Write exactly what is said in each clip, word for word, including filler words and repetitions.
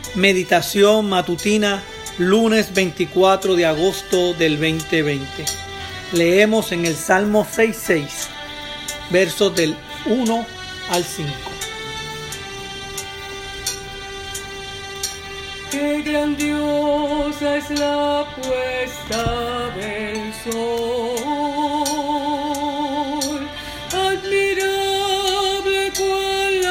Meditación matutina, lunes veinticuatro de agosto del veinte veinte. Leemos en el Salmo seis seis, versos del uno al cinco. Qué grandiosa es la puesta del sol, admirable cual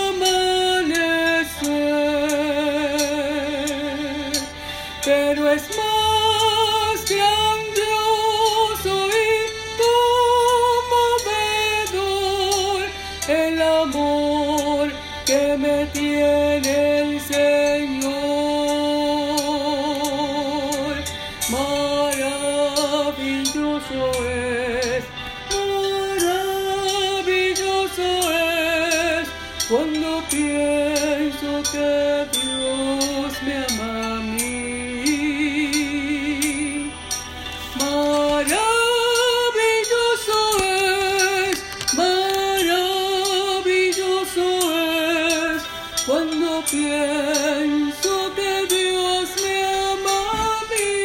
amanecer, pero es más grandioso y conmovedor el amor que me tiene el Señor. Maravilloso es, maravilloso es, cuando pienso que Dios me ama a mí. Maravilloso es, maravilloso es, cuando pienso que Dios me ama a mí.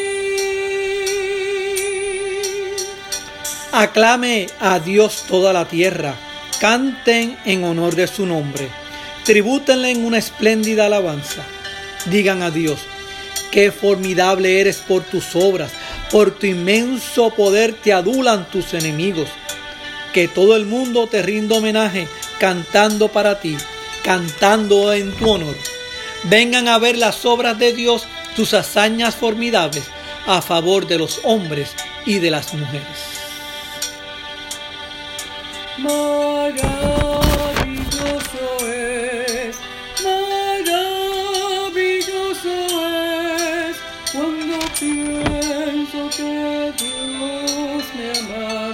Aclame a Dios toda la tierra, canten en honor de su nombre, tribútenle en una espléndida alabanza. Digan a Dios, qué formidable eres por tus obras, por tu inmenso poder te adulan tus enemigos. Que todo el mundo te rinda homenaje, cantando para ti, cantando en tu honor. Vengan a ver las obras de Dios, tus hazañas formidables, a favor de los hombres y de las mujeres. Maravilloso es, maravilloso es, cuando pienso que Dios me ama.